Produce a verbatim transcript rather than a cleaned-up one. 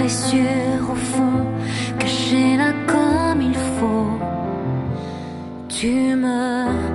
blessure au fond, cachée là comme il faut. Tu me